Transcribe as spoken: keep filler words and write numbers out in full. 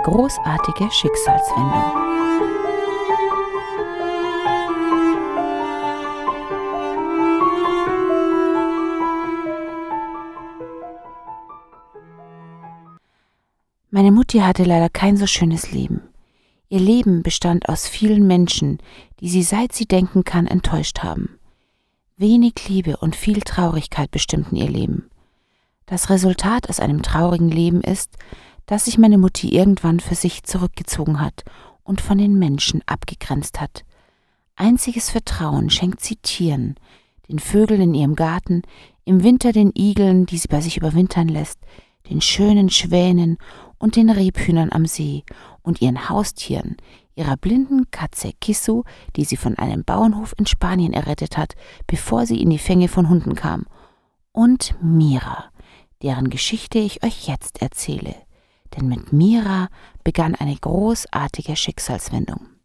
großartige Schicksalswendung. Meine Mutti hatte leider kein so schönes Leben. Ihr Leben bestand aus vielen Menschen, die sie, seit sie denken kann, enttäuscht haben. Wenig Liebe und viel Traurigkeit bestimmten ihr Leben. Das Resultat aus einem traurigen Leben ist, dass sich meine Mutti irgendwann für sich zurückgezogen hat und von den Menschen abgegrenzt hat. Einziges Vertrauen schenkt sie Tieren, den Vögeln in ihrem Garten, im Winter den Igeln, die sie bei sich überwintern lässt, den schönen Schwänen und den Rebhühnern am See und ihren Haustieren, ihrer blinden Katze Kissu, die sie von einem Bauernhof in Spanien errettet hat, bevor sie in die Fänge von Hunden kam, und Mira, deren Geschichte ich euch jetzt erzähle. Denn mit Mira begann eine großartige Schicksalswendung.